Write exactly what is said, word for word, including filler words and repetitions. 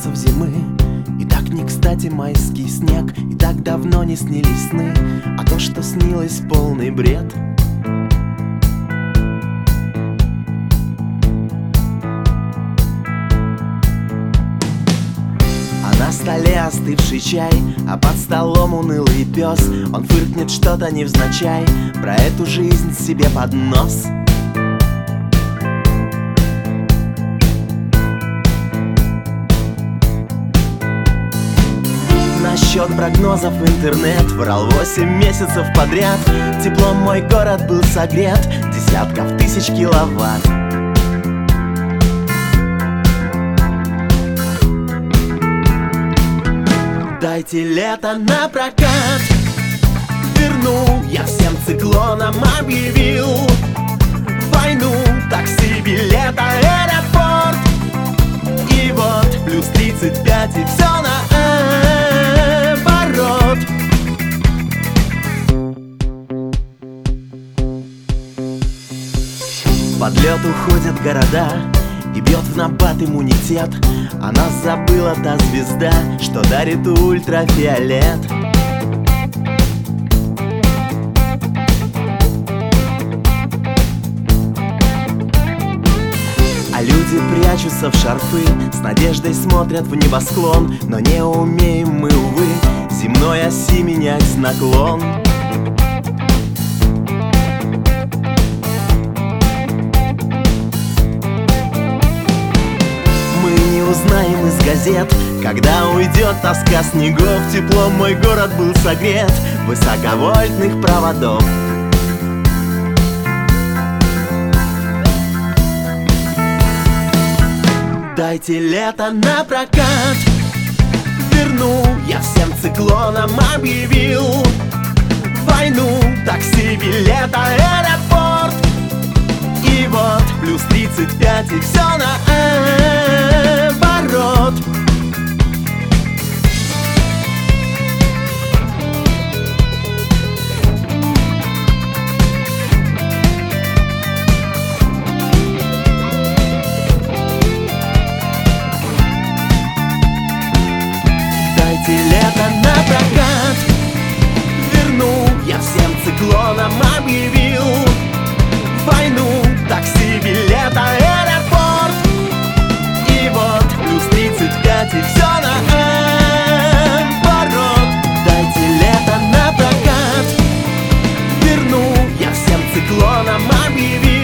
вопросов зимы. И так не кстати майский снег, и так давно не снились сны, а то, что снилось, полный бред. На столе остывший чай, а под столом унылый пес. Он фыркнет что-то невзначай про эту жизнь себе под нос. Насчет прогнозов интернет врал восемь месяцев подряд. Теплом мой город был согрет десятков тысяч киловатт. Дайте лето на прокат, верну, я всем циклонам объявил войну. Такси, билет, аэропорт. И вот плюс тридцать пять, и все наоборот. Под лед уходят города, и бьет в набат иммунитет. А нас забыла та звезда, что дарит ультрафиолет. А люди прячутся в шарфы, с надеждой смотрят в небосклон. Но не умеем мы, увы, земной оси менять наклон. Узнаем из газет, когда уйдет тоска снегов. Теплом мой город был согрет высоковольтных проводов. Дайте лето на прокат, верну, я всем циклонам объявил войну. Такси, билет, аэропорт. И вот плюс тридцать пять, и все наоборот. Дайте лето на прокат, верну, я всем циклонам объявил войну. Такси, билет, аэропорт. И вот плюс тридцать пять, и все наоборот. Дайте лето на прокат, верну, я всем циклонам объявил